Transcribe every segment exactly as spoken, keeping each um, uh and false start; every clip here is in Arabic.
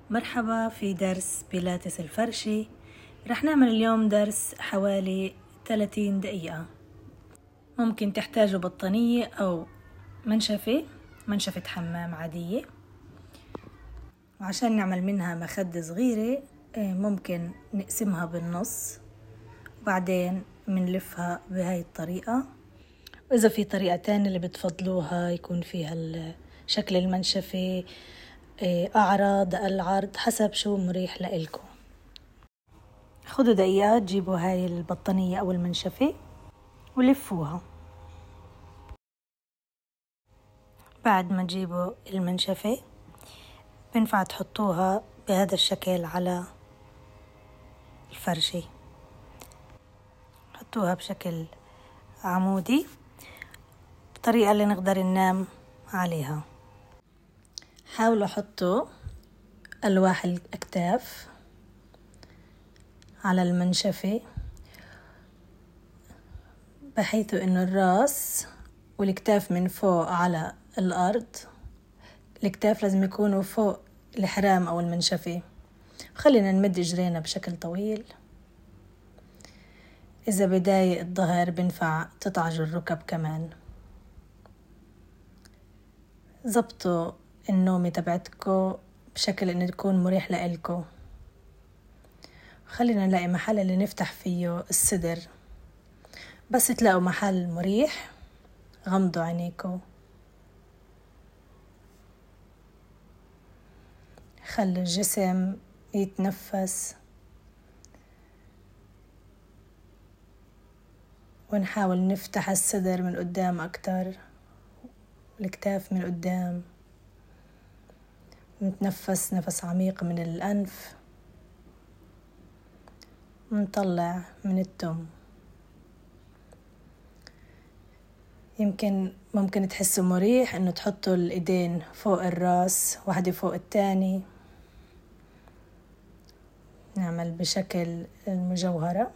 مرحبا في درس بيلاتس الفرشي. رح نعمل اليوم درس حوالي ثلاثين دقيقة. ممكن تحتاجوا بطانية أو منشفة منشفة حمام عادية، وعشان نعمل منها مخدة صغيرة ممكن نقسمها بالنص وبعدين منلفها بهاي الطريقة. وإذا في طريقة تانية اللي بتفضلوها يكون فيها شكل المنشفة أعرض العرض حسب شو مريح لإلكم. خدوا دقيقة تجيبوا هاي البطانية أو المنشفة ولفوها. بعد ما تجيبوا المنشفة بينفع تحطوها بهذا الشكل على الفرشة، حطوها بشكل عمودي بطريقة اللي نقدر ننام عليها. حاولوا حطوا ألواح الأكتاف على المنشفة بحيث إنه الرأس والكتاف من فوق على الأرض. الكتاف لازم يكونوا فوق الحرام أو المنشفة. خلينا نمد إجرينا بشكل طويل. إذا بداية الظهر بنفع تطعجوا الركب كمان. زبطوا النومة تبعتكو بشكل إنه يكون مريح لإلكو. خلينا نلاقي محل اللي نفتح فيه الصدر. بس تلاقوا محل مريح غمضوا عينيكو، خلوا الجسم يتنفس، ونحاول نفتح الصدر من قدام أكتر، الكتاف من قدام. نتنفس نفس عميق من الأنف، ونطلع من التم. يمكن ممكن تحسوا مريح إنه تحطوا الإيدين فوق الرأس واحدة فوق التاني. نعمل بشكل المجوهرة.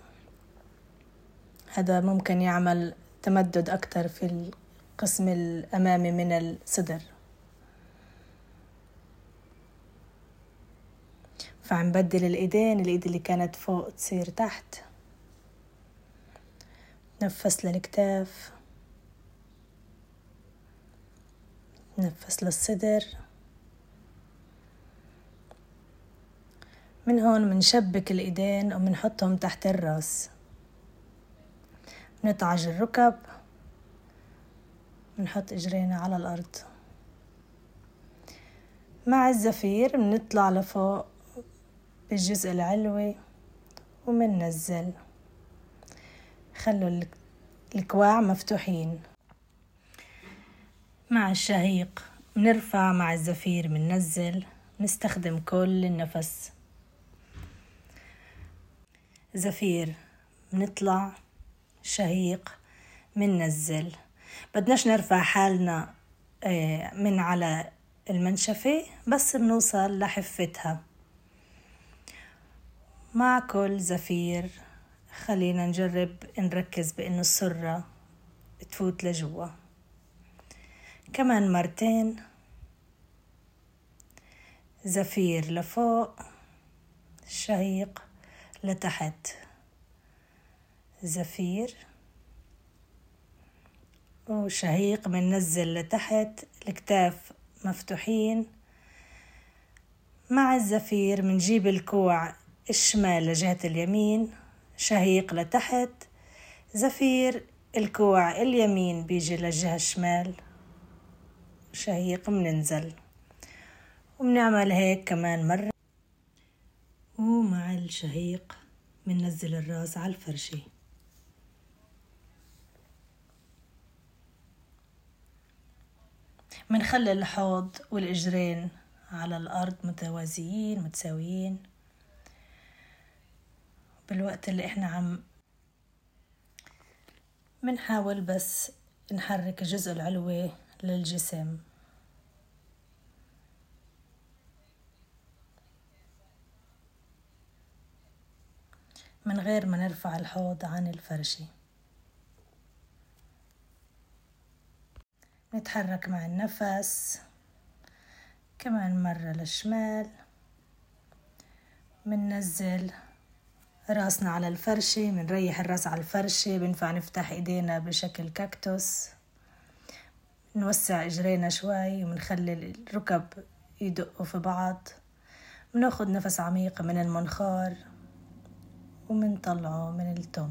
هذا ممكن يعمل تمدد أكتر في القسم الأمامي من الصدر. فعنبدل الإيدين، الإيد اللي كانت فوق تصير تحت. نفس للكتاف، نفس للصدر. من هون منشبك الإيدين ومنحطهم تحت الرأس. نطعج الركب، نحط إجرينا على الأرض. مع الزفير بنطلع لفوق بالجزء العلوي ومننزل. خلوا الكواع مفتوحين. مع الشهيق بنرفع، مع الزفير بننزل. نستخدم كل النفس. زفير بنطلع، شهيق بننزل. بدناش نرفع حالنا من على المنشفة، بس بنوصل لحفتها. مع كل زفير خلينا نجرب نركز بأنه السرة تفوت لجوا. كمان مرتين. زفير لفوق، شهيق لتحت. زفير وشهيق بننزل لتحت، الكتاف مفتوحين. مع الزفير بنجيب الكوع الشمال لجهة اليمين، شهيق لتحت. زفير الكوع اليمين بيجي للجهة الشمال، شهيق بننزل. وبنعمل هيك كمان مرة. ومع الشهيق بننزل الراس على الفرشة. بنخلي الحوض والإجرين على الأرض متوازيين متساويين. بالوقت اللي احنا عم بنحاول بس نحرك الجزء العلوي للجسم من غير ما نرفع الحوض عن الفرشة. نتحرك مع النفس كمان مرة للشمال بننزل راسنا على الفرشة، بنريح الراس على الفرشة. بنفع نفتح ايدينا بشكل كاكتوس، نوسع اجرينا شوي وبنخلي الركب يدقوا في بعض. بناخد نفس عميق من المنخار ومنطلعه من التم.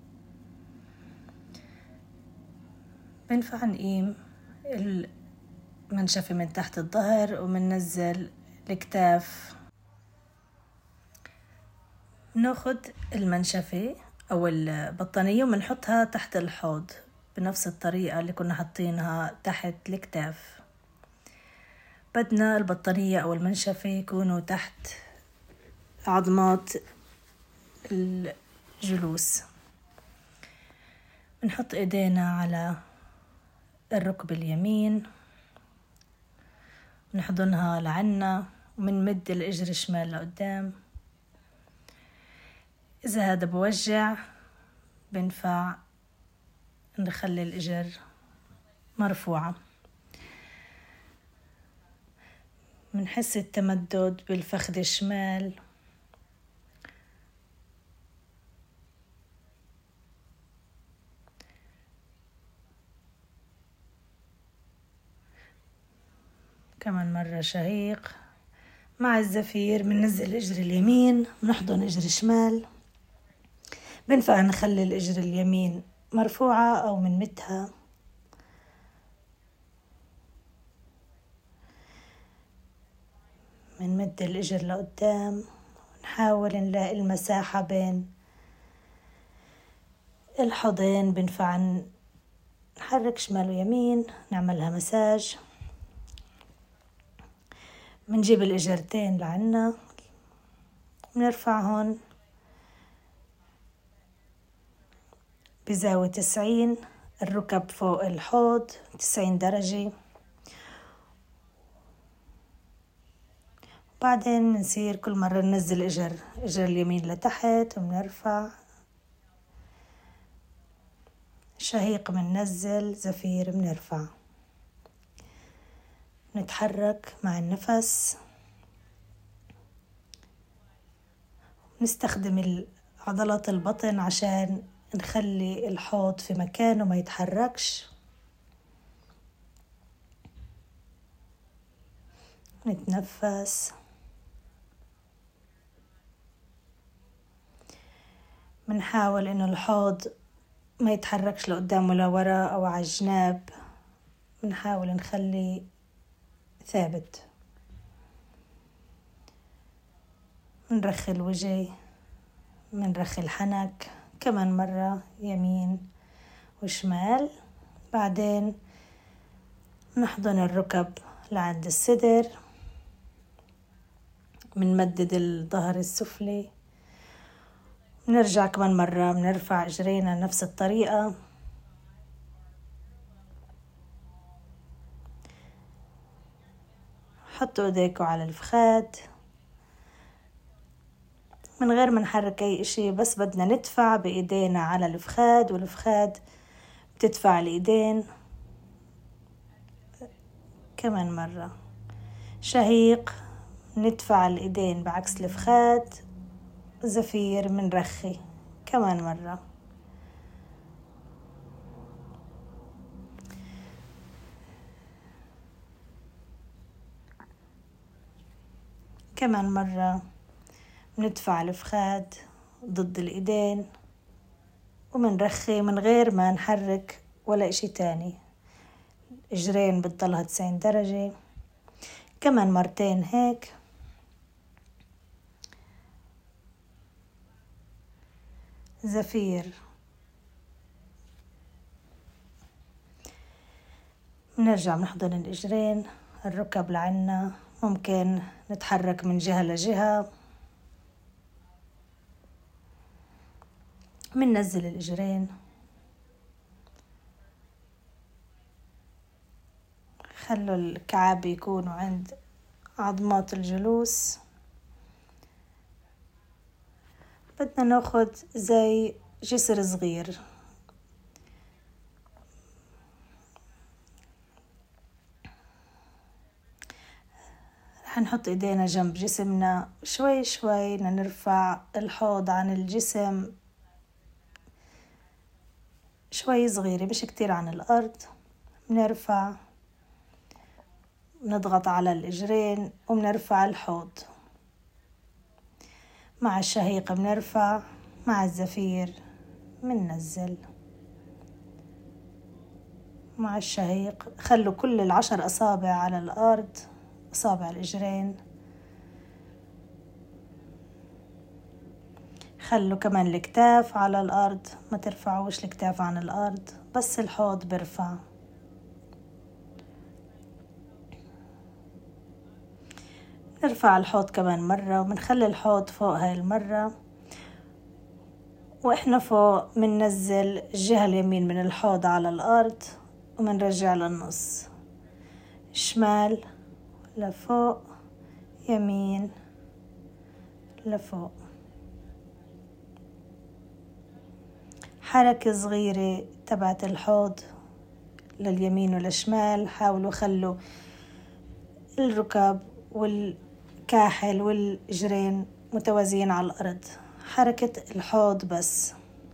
بنفع نقيم المنشفة من تحت الظهر ومننزل الكتاف. ناخد المنشفة أو البطانية ومنحطها تحت الحوض بنفس الطريقة اللي كنا حاطينها تحت الكتاف. بدنا البطانية أو المنشفة يكونوا تحت عظمات الجلوس. بنحط ايدينا على الركب اليمين، بنحضنها لعنا ومنمد الإجر الشمال لقدام. إذا هذا بوجع بنفع نخلي الإجر مرفوعة. بنحس التمدد بالفخذ الشمال، كمان مرة شهيق. مع الزفير بننزل الإجر اليمين ونحضن إجر الشمال. بنفع نخلي الإجر اليمين مرفوعة أو منمتها. منمد الإجر لقدام، نحاول نلاقي المساحة بين الحضن. بنفع نحرك شمال ويمين، نعملها مساج. بنجيب الإجرتين لعنا، بنرفعهن بزاوية تسعين، الركب فوق الحوض تسعين درجة. بعدين نصير كل مرة ننزل إجر إجر اليمين لتحت وبنرفع. شهيق بننزل، زفير بنرفع. نتحرك مع النفس. نستخدم عضلات البطن عشان نخلي الحوض في مكانه ما يتحركش. نتنفس. بنحاول إنه الحوض ما يتحركش لقدام ولا ورا أو على الجناب. بنحاول نخلي ثابت. منرخي الوجه، منرخي الحنك كمان مرة يمين وشمال. بعدين نحضن الركب لعند الصدر، منمدد الظهر السفلي. نرجع كمان مرة بنرفع اجرينا نفس الطريقة. حطوا ايديكوا على الفخاد من غير ما نحرك اي اشي، بس بدنا ندفع بايدينا على الفخاد والفخاد بتدفع الايدين. كمان مرة شهيق، ندفع الايدين بعكس الفخاد. زفير منرخي كمان مرة. كمان مرة ندفع الفخاد ضد الايدين ومنرخي من غير ما نحرك ولا اشي تاني. اجرين بتضلها تسعين درجة. كمان مرتين هيك. زفير. بنرجع بنحضن الاجرين، الركب لعنا. ممكن نتحرك من جهة لجهة. مننزل الاجرين، خلوا الكعاب يكونوا عند عظمات الجلوس. بدنا ناخد زي جسر صغير، رح نحط ايدينا جنب جسمنا شوي شوي، نرفع الحوض عن الجسم شوي صغيرة مش كتير عن الأرض. بنرفع، نضغط على الإجرين وبنرفع الحوض. مع الشهيق بنرفع، مع الزفير بننزل. مع الشهيق خلوا كل العشر أصابع على الأرض، أصابع الإجرين. خلوا كمان الكتاف على الأرض، ما ترفعوش الكتاف عن الأرض، بس الحوض برفع. نرفع الحوض كمان مرة وبنخلي الحوض فوق هاي المرة، وإحنا فوق مننزل الجهة اليمين من الحوض على الأرض ومنرجع للنص، شمال لفوق، يمين لفوق. حركة صغيرة تبعت الحوض لليمين وللشمال. حاولوا خلوا الركب والكاحل والإجرين متوازيين على الأرض، حركة الحوض بس.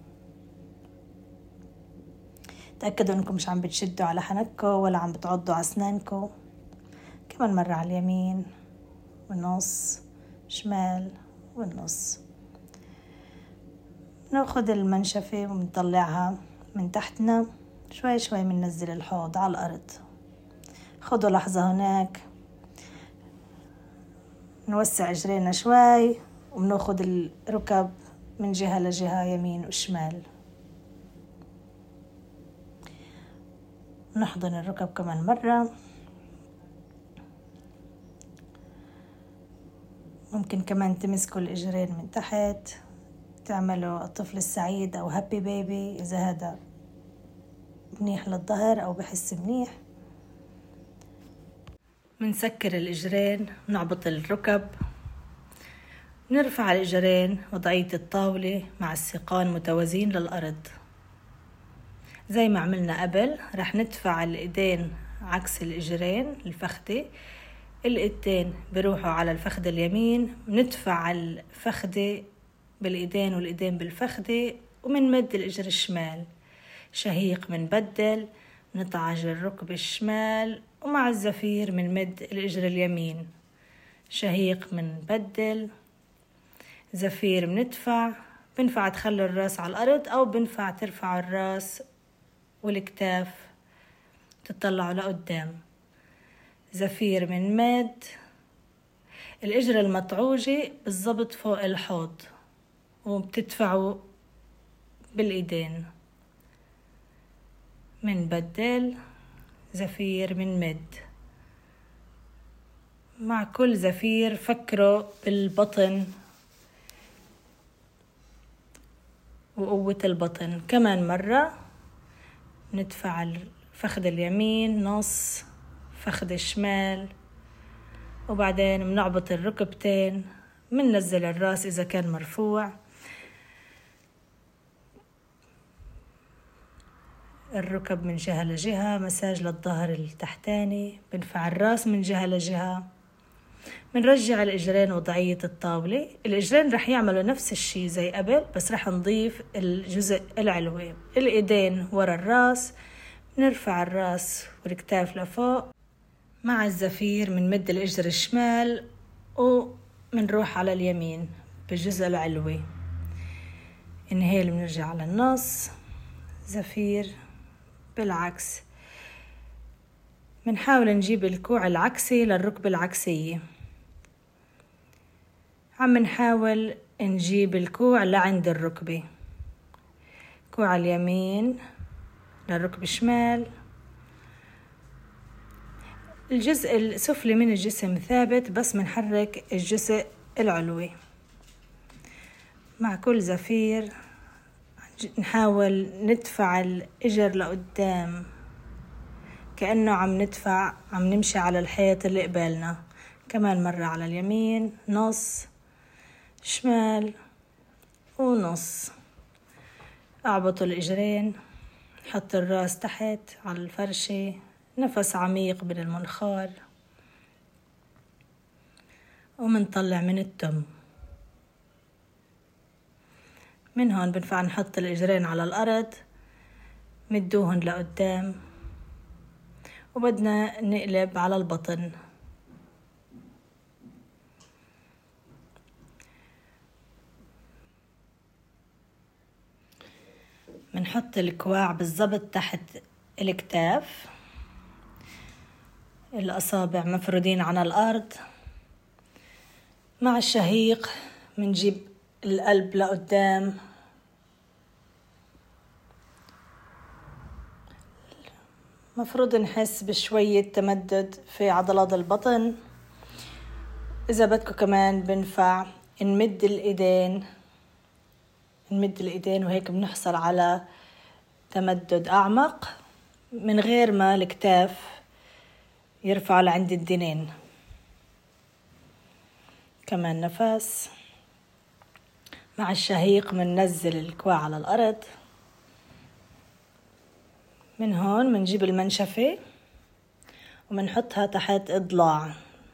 تأكدوا انكم مش عم بتشدوا على حنكوا ولا عم بتعضوا على اسنانكم. كمان مرة على اليمين والنص، شمال والنص. ناخد المنشفة ونطلعها من تحتنا شوي شوي، مننزل الحوض على الأرض. خدوا لحظة هناك، نوسع اجرينا شوي وبناخد الركب من جهة لجهة، يمين وشمال. نحضن الركب كمان مرة. ممكن كمان تمسكوا الإجرين من تحت، تعملوا الطفل السعيد أو هابي بيبي إذا هذا منيح للظهر أو بحس منيح. منسكر الإجرين، نعبط الركب، نرفع الإجرين وضعية الطاولة مع الساقان متوازين للأرض زي ما عملنا قبل. رح ندفع الإيدين عكس الإجرين الفخدة، الإيدين بروحوا على الفخدة اليمين، ندفع الفخدة بالإيدين والإيدين بالفخدة، ومنمد الإجر الشمال. شهيق منبدل، نطعج الركب الشمال، ومع الزفير منمد الإجر اليمين. شهيق منبدل، زفير بندفع. بنفع تخلوا الراس على الأرض أو بنفع ترفعوا الراس والكتاف تطلعوا لقدام. زفير من مد الإجرة المطعوجة بالضبط فوق الحوض، وبتدفعوا بالإيدين. من بدل زفير من مد. مع كل زفير فكروا بالبطن وقوة البطن. كمان مرة ندفع الفخذ اليمين نص، فخذ الشمال، وبعدين بنعبط الركبتين، بننزل الراس إذا كان مرفوع، الركب من جهة لجهة، مساج للظهر التحتاني، بنفع الراس من جهة لجهة. بنرجع الإجرين وضعية الطاولة. الإجرين رح يعملوا نفس الشي زي قبل، بس رح نضيف الجزء العلوي. الإيدين ورا الراس، بنرفع الراس والكتاف لفوق. مع الزفير منمد الإجر الشمال ومنروح على اليمين بالجزء العلوي. انهيل بنرجع على النص، زفير بالعكس. بنحاول نجيب الكوع العكسي للركبة العكسية. عم نحاول نجيب الكوع لعند الركبة، كوع اليمين للركبة الشمال. الجزء السفلي من الجسم ثابت، بس منحرك الجزء العلوي. مع كل زفير نحاول ندفع الإجر لقدام، كأنه عم ندفع عم نمشي على الحيط اللي قبالنا. كمان مرة على اليمين نص، شمال ونص. اعبطوا الإجرين، حط الراس تحت على الفرشة، نفس عميق بين المنخار. ومنطلع من التم. من هون بنفع نحط الإجرين على الأرض، مدوهن لقدام، وبدنا نقلب على البطن. بنحط الكواع بالضبط تحت الكتاف، الأصابع مفرودين على الأرض. مع الشهيق بنجيب القلب لقدام، مفروض نحس بشوية تمدد في عضلات البطن. إذا بدكم كمان بنفع نمد الإيدين نمد الإيدين وهيك بنحصل على تمدد أعمق من غير ما الكتاف يرفع لعند الدنين. كمان نفس. مع الشهيق بننزل الكواع على الأرض. من هون بنجيب المنشفة وبنحطها تحت الضلاع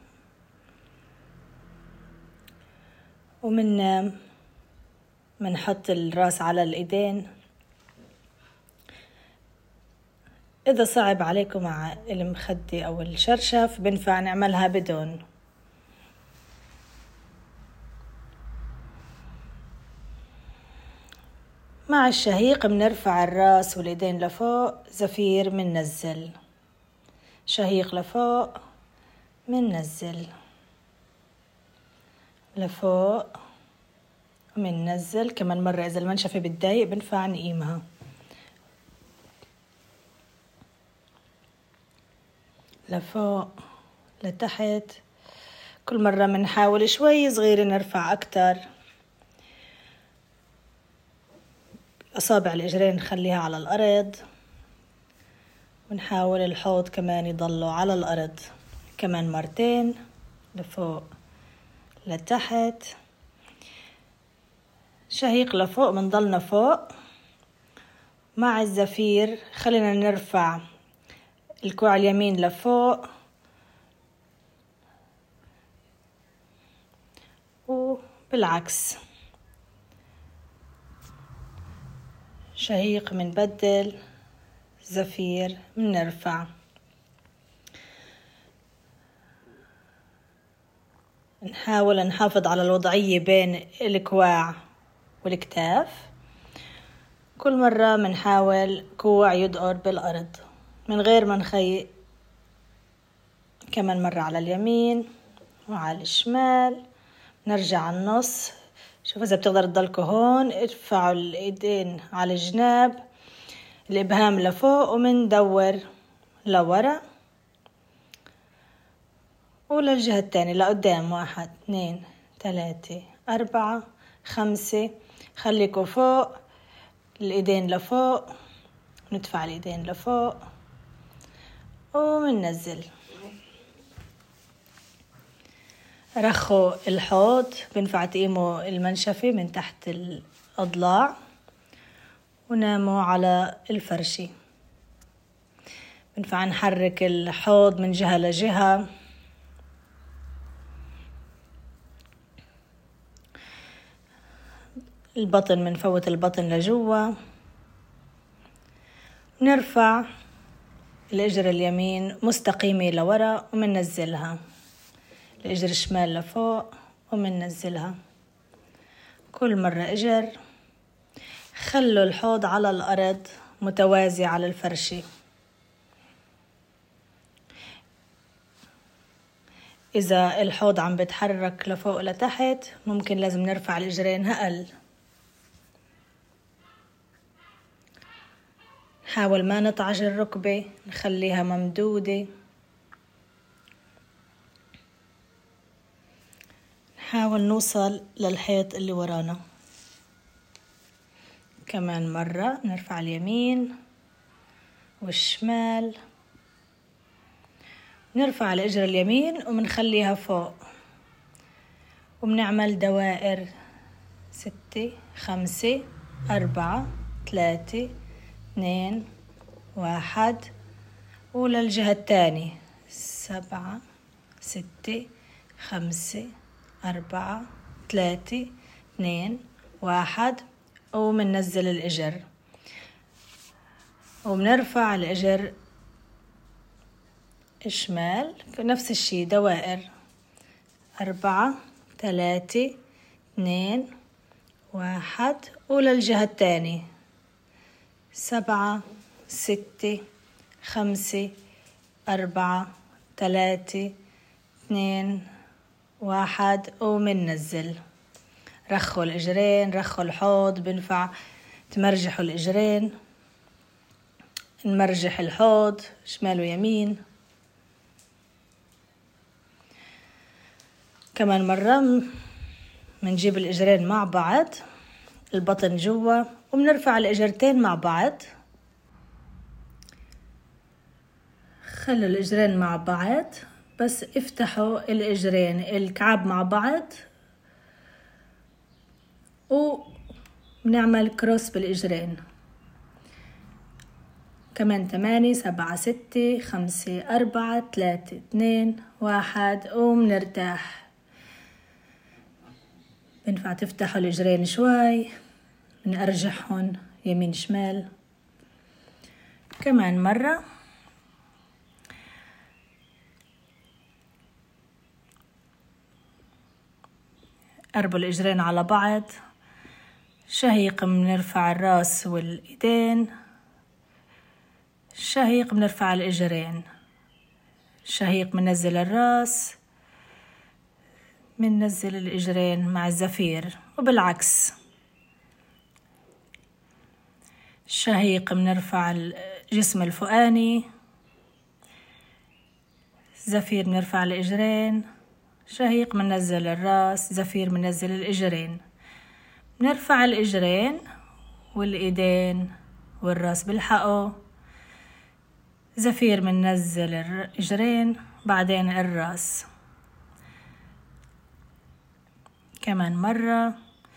ومننام. بنحط الراس على الإيدين. إذا صعب عليكم مع المخدة أو الشرشف بنفع نعملها بدون. مع الشهيق بنرفع الراس والإيدين لفوق، زفير مننزل، شهيق لفوق مننزل، لفوق ومننزل. كمان مرة إذا المنشفة بتضايق بنفع نقيمها. لفوق لتحت. كل مرة بنحاول شوي صغيرة نرفع أكتر. أصابع الإجرين نخليها على الأرض، ونحاول الحوض كمان يضلوا على الأرض. كمان مرتين، لفوق لتحت، شهيق لفوق، بنضلنا فوق. مع الزفير خلينا نرفع الكوع اليمين لفوق وبالعكس. شهيق منبدل، زفير منرفع. نحاول نحافظ على الوضعية بين الكواع والكتاف. كل مرة منحاول كوع يدقر بالأرض من غير ما نخيق. كمان مرة على اليمين وعلى الشمال. نرجع على النص. شوفوا إذا بتقدر تضلكوا هون، ارفعوا الإيدين على الجناب، الإبهام لفوق ومندور لورا وللجهة التانية لقدام. واحد اثنين ثلاثة أربعة خمسة. خليكوا فوق، الإيدين لفوق، ندفع الإيدين لفوق ومننزل. رخوا الحوض. بنفع تقيموا المنشفة من تحت الأضلاع وناموا على الفرشة. بنفع نحرك الحوض من جهة لجهة. البطن منفوت البطن لجوا. نرفع الإجر اليمين مستقيمة لورا ومننزلها، الإجر الشمال لفوق ومننزلها. كل مرة إجر. خلوا الحوض على الأرض متوازي على الفرشة. إذا الحوض عم بتحرك لفوق لتحت ممكن لازم نرفع الإجرين أقل. نحاول ما نطعج الركبة، نخليها ممدودة. نحاول نوصل للحيط اللي ورانا. كمان مرة نرفع اليمين والشمال. نرفع الإجر اليمين ومنخليها فوق وبنعمل دوائر. ستة خمسة أربعة ثلاثة اثنين واحد. وللجهة الثانية سبعة ستة خمسة أربعة ثلاثة اثنين واحد، ومننزل الإجر وبنرفع الإجر الشمال في نفس الشي دوائر. أربعة ثلاثة اثنين واحد، وللجهة الثانية سبعة ستة خمسة أربعة ثلاثة اثنين واحد، ومننزل. رخوا الإجرين، رخوا الحوض، بنفع تمرجحوا الإجرين، نمرجح الحوض شمال ويمين. كمان مرة منجيب الإجرين مع بعض، البطن جوا، وبنرفع الإجرتين مع بعض. خلوا الإجرين مع بعض، بس افتحوا الإجرين الكعب مع بعض، وبنعمل كروس بالإجرين. كمان تمانية سبعة ستة خمسة أربعة ثلاثة اثنين واحد، ومنرتاح. بنفع تفتحوا الإجرين شوي، بنأرجحهم يمين شمال. كمان مرة قربوا الإجرين على بعض. شهيق بنرفع الراس والإيدين، شهيق بنرفع الإجرين، شهيق بننزل الراس، بننزل الإجرين مع الزفير، وبالعكس. شهيق بنرفع الجسم الفوقاني، زفير بنرفع الإجرين، شهيق بننزل الراس، زفير بننزل الإجرين. بنرفع الإجرين والإيدين والراس بالحقوا، زفير بننزل الإجرين بعدين الراس. كمان مرة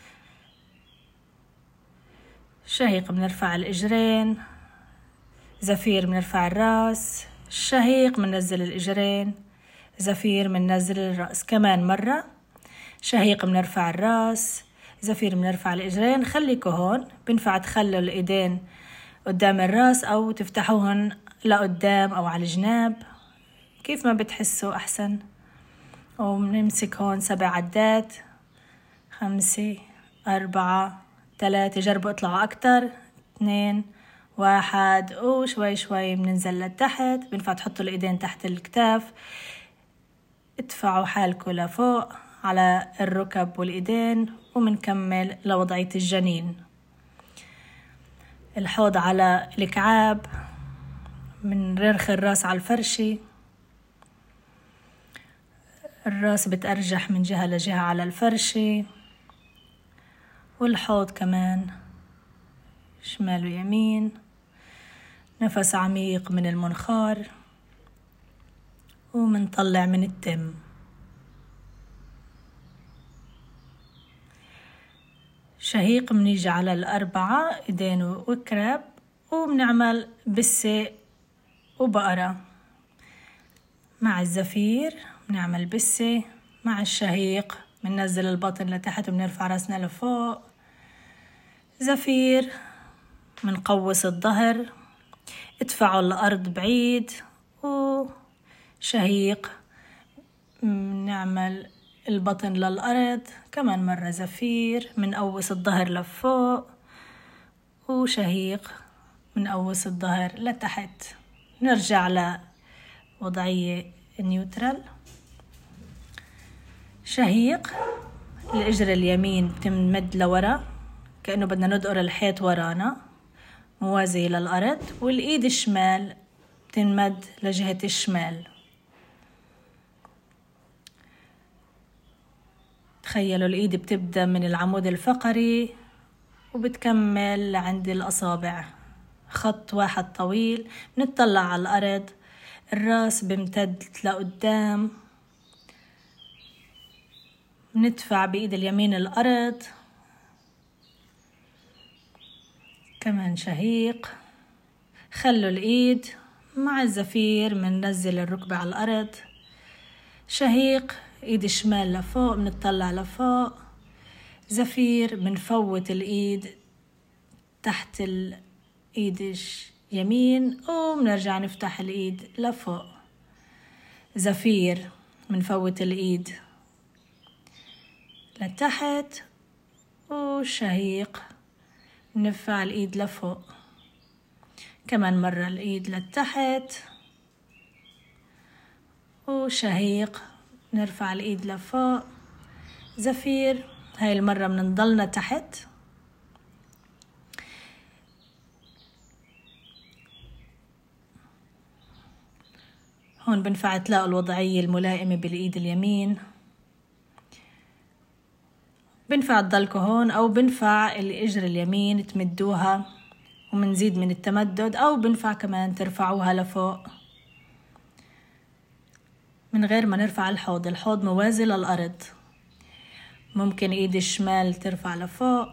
شهيق بنرفع الإجرين، زفير بنرفع الراس، شهيق بننزل الإجرين، زفير بننزل الرأس. كمان مرة شهيق بنرفع الراس، زفير بنرفع الإجرين. خليكوا هون، بنفع تخلوا الإيدين قدام الراس أو تفتحوهن لقدام أو على الجناب، كيف ما بتحسوا أحسن. وبنمسك هون سبع عدات، خمسة أربعة ثلاثة، جربوا اطلعوا أكتر، اثنين واحد، وشوي شوي بننزل لتحت. بنفع تحطوا الإيدين تحت الكتاف، ادفعوا حالكوا لفوق على الركب والإيدين، ومنكمل لوضعية الجنين. الحوض على الكعاب، بنرخي الراس على الفرشة، الراس بتأرجح من جهة لجهة على الفرشة، والحوض كمان شمال ويمين. نفس عميق من المنخار، ومنطلع من التم. شهيق بنيجي على الأربعة إيدين وكراب، وبنعمل بسة وبقرة. مع الزفير بنعمل بسة، مع الشهيق بننزل البطن لتحت وبنرفع راسنا لفوق. زفير بنقوس الظهر، ادفعوا الأرض بعيد. وشهيق بنعمل البطن للأرض. كمان مرة زفير بنقوس الظهر لفوق، وشهيق بنقوس الظهر لتحت. نرجع لوضعية نيوترال. شهيق الإجر اليمين بتمد لورا كأنه بدنا ندقر الحيط ورانا موازي للأرض، والإيد الشمال بتنمد لجهة الشمال. تخيلوا الإيد بتبدأ من العمود الفقري وبتكمل لعند الأصابع، خط واحد طويل. نتطلع على الأرض، الراس بمتد لقدام، ندفع بإيد اليمين الأرض. كمان شهيق. خلوا الإيد مع الزفير مننزل الركبة على الأرض. شهيق ايد الشمال لفوق بنطلع لفوق. زفير بنفوت الايد تحت الايد اليمين وبنرجع نفتح الايد لفوق. زفير بنفوت الايد لتحت، وشهيق نرفع الايد لفوق. كمان مرة الايد لتحت، وشهيق نرفع الايد لفوق. زفير هاي المرة بنضلنا تحت. هون بنفع تلاقوا الوضعية الملائمة بالايد اليمين. بنفع تضلكوا هون، او بنفع الاجر اليمين تمدوها ومنزيد من التمدد، او بنفع كمان ترفعوها لفوق من غير ما نرفع الحوض. الحوض موازي للأرض. ممكن ايد الشمال ترفع لفوق.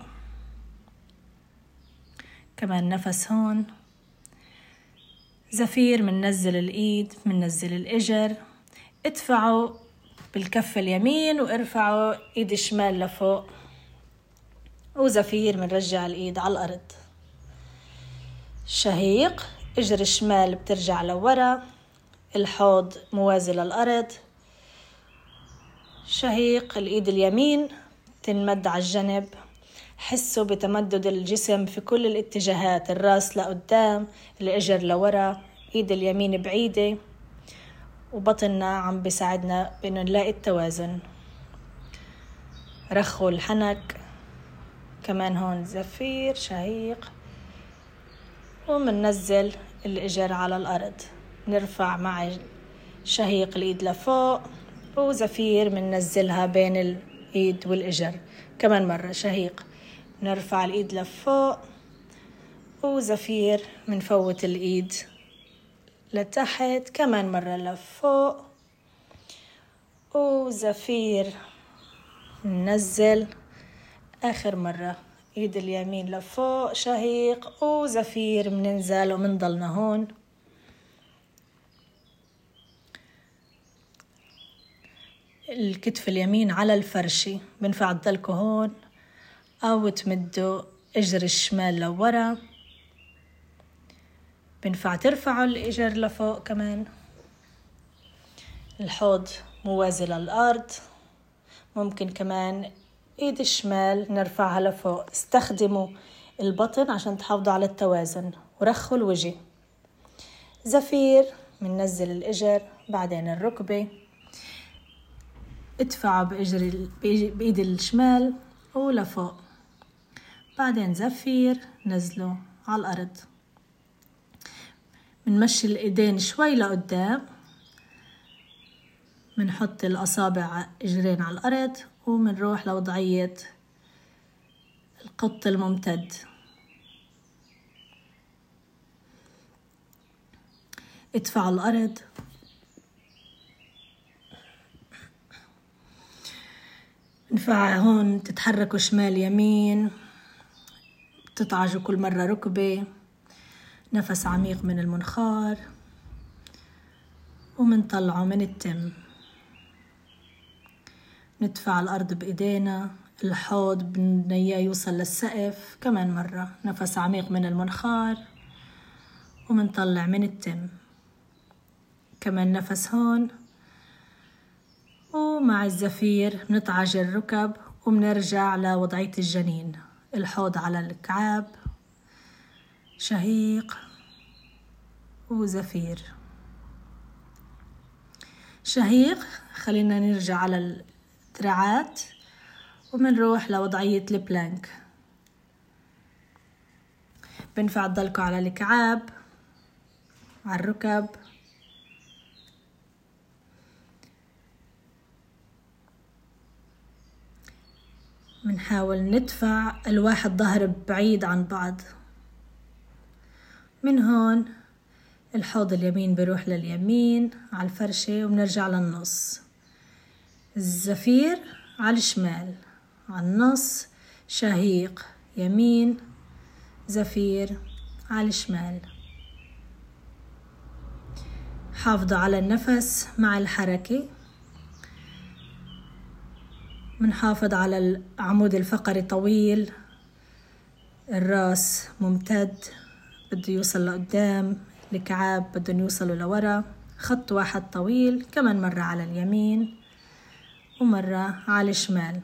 كمان نفس هون. زفير مننزل الايد، مننزل الاجر. ادفعوا بالكف اليمين وارفعوا ايد الشمال لفوق. وزفير منرجع الايد على الارض. شهيق اجر الشمال بترجع لورا، الحوض موازي للأرض. شهيق الايد اليمين تنمد على الجنب. حسوا بتمدد الجسم في كل الاتجاهات، الراس لقدام، الاجر لورا، ايد اليمين بعيدة، وبطننا عم بيساعدنا بأنه نلاقي التوازن. رخوا الحنك. كمان هون زفير شهيق، ومننزل الإجر على الأرض. نرفع مع شهيق الإيد لفوق، وزفير مننزلها بين الإيد والإجر. كمان مرة شهيق نرفع الإيد لفوق، وزفير منفوت الإيد لتحت. كمان مرة لفوق، وزفير ننزل. آخر مرة ايد اليمين لفوق شهيق، وزفير مننزل ومنضلنا هون. الكتف اليمين على الفرشة. بنفع تضلكوا هون، او تمدوا اجر الشمال لورا. بنفع ترفعوا الاجر لفوق. كمان الحوض موازي للأرض. ممكن كمان ايد الشمال نرفعها لفوق. استخدموا البطن عشان تحافظوا على التوازن، ورخوا الوجه. زفير مننزل الاجر، بعدين الركبة. ادفعوا باجر بايد الشمال ولفوق. بعدين زفير نزلوا على الارض. منمشي الايدين شوي لقدام. منحط الاصابع اجرين على الارض، ومنروح لوضعية القط الممتد. ادفعوا الأرض. نفع هون تتحركوا شمال يمين، تطعجوا كل مرة ركبة. نفس عميق من المنخار، ومنطلعوا من التم. ندفع الأرض بإيدينا. الحوض بدنا إياه يوصل للسقف. كمان مرة نفس عميق من المنخار، ومنطلع من التم. كمان نفس هون. ومع الزفير نطعج الركب، ومنرجع لوضعية الجنين. الحوض على الكعاب. شهيق وزفير. شهيق خلينا نرجع على الدراعات، ومنروح لوضعية البلانك. بنفع تضلكوا على الكعاب، على الركب. منحاول ندفع الواحد ظهر بعيد عن بعض. من هون الحوض اليمين بيروح لليمين على الفرشة، وبنرجع للنص. الزفير على الشمال على النص. شهيق يمين، زفير على الشمال. حافظوا على النفس مع الحركة. بنحافظ على العمود الفقري طويل، الراس ممتد بده يوصل لقدام، الكعاب بدهم يوصلوا لورا، خط واحد طويل، كمان مرة على اليمين ومرة على الشمال.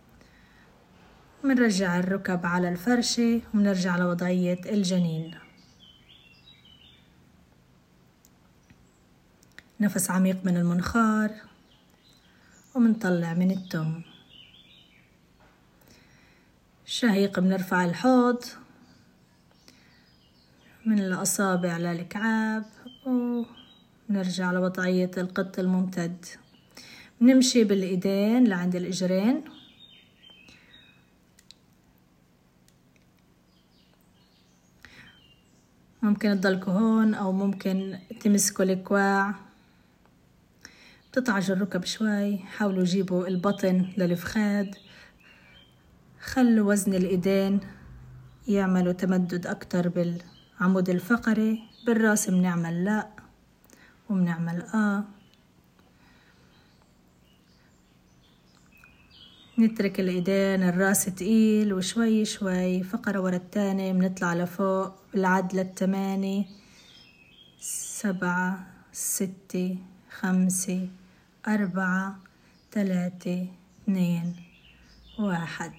منرجع الركب على الفرشة ومنرجع لوضعية الجنين. نفس عميق من المنخار ومنطلع من التم. شهيق بنرفع الحوض من الأصابع للكعاب ونرجع لوضعية القط الممتد. بنمشي بالإيدين لعند الإجرين، ممكن تضلكوا هون أو ممكن تمسكوا الكواع. بتطعجوا الركب شوي، حاولوا جيبوا البطن للفخاد، خلوا وزن الإيدين يعملوا تمدد أكتر بالعمود الفقري. بالراس بنعمل لا وبنعمل آه. نترك الإيدين، الراس تقيل وشوي شوي فقرة ورا التانية بنطلع لفوق بالعد للتمانية، سبعة، ستة، خمسة، أربعة، ثلاثة، اثنين، واحد.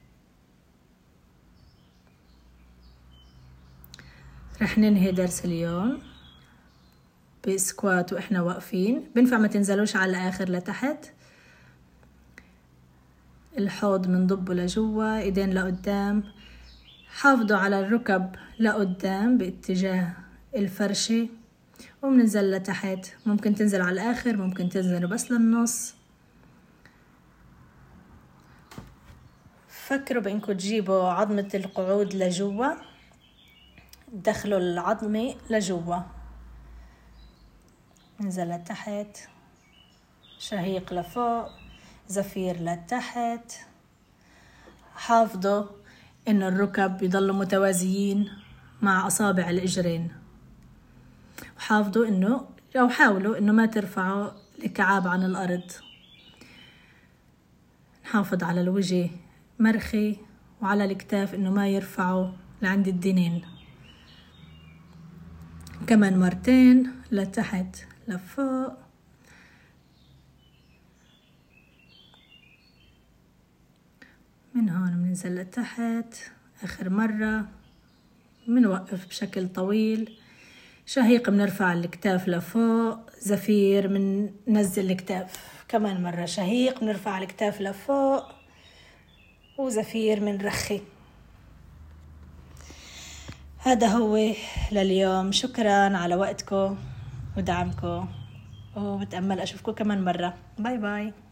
رح ننهي درس اليوم بسكوات وإحنا واقفين. بنفع ما تنزلوش على الآخر لتحت. الحوض منضبه لجوا، ايدين لقدام، حافظوا على الركب لقدام باتجاه الفرشة ومننزل لتحت. ممكن تنزل على الآخر، ممكن تنزلوا بس للنص. فكروا بإنكم تجيبوا عظمة القعود لجوا، دخلوا العظمة لجوا، ننزل لتحت، شهيق لفوق، زفير لتحت. حافظوا إن الركب يضلوا متوازيين مع أصابع الإجرين، وحافظوا إنه أو حاولوا إنه ما ترفعوا الكعاب عن الأرض. نحافظ على الوجه مرخي وعلى الكتاف إنه ما يرفعوا لعند الدنين. كمان مرتين لتحت لفوق، من هون بننزل لتحت. آخر مرة بنوقف بشكل طويل. شهيق بنرفع الكتاف لفوق، زفير بننزل الكتاف. كمان مرة شهيق بنرفع الكتاف لفوق وزفير بنرخي. هذا هو لليوم. شكرا على وقتكم ودعمكم، وبتأمل أشوفكم كمان مرة. باي باي.